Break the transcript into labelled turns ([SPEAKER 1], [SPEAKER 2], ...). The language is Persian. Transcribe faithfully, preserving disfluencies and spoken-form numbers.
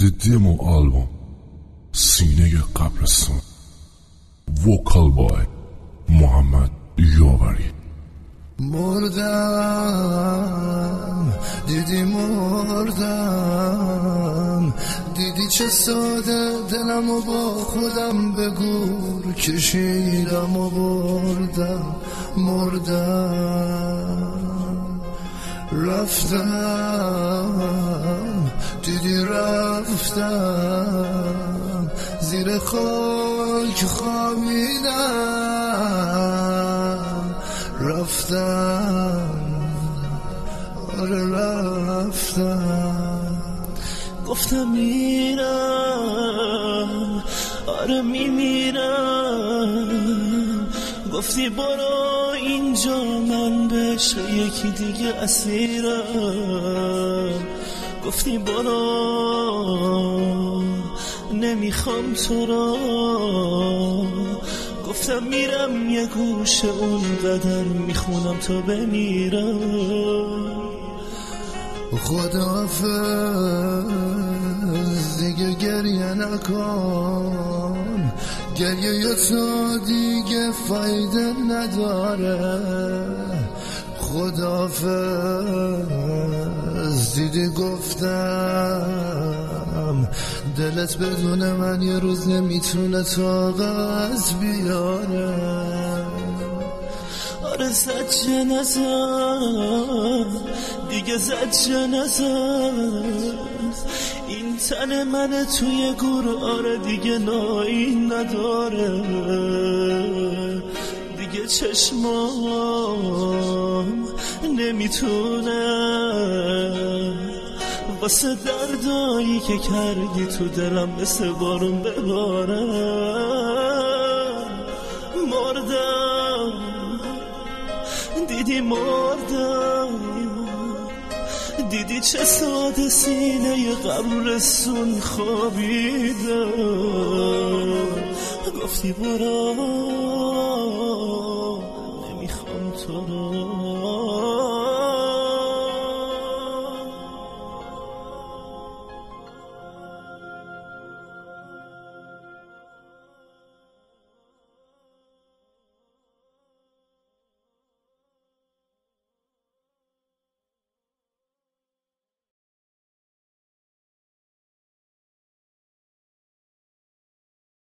[SPEAKER 1] The Demo Album سینه قبرستان وکال بای محمد یاوری.
[SPEAKER 2] مردم دیدی مردم دیدی چه ساده دلمو با خودم به گور کشیدم و بردم. مردم رفتم دیدی رفتم زیر خاک خوابیدم. رفتم آره رفتم
[SPEAKER 3] گفتم میرم آره میمیرم. گفتی برو اینجا من بشه یکی دیگه اسیرم. گفتی برو نمیخوام تو را. گفتم میرم یه گوشه اونقدر میخونم تا بمیرم.
[SPEAKER 2] خداحافظ دیگه گریه نکن، گریه یا تو دیگه فایده نداره. خداحافظ دیدی گفتم دلت بدون من یه روز نمیتونه طاقت بیاره.
[SPEAKER 3] آره زد جنازه دیگه زد جنازه این تن من توی گور. آره دیگه نایی نداره دیگه چشمام نمیتونه واسه دردایی که کردی تو دلم مثل بارون بباره. مردم دیدی مردم دیدی چه ساده سینه قبرستون خوابیدم. گفتی برو نمیخوام تو رو.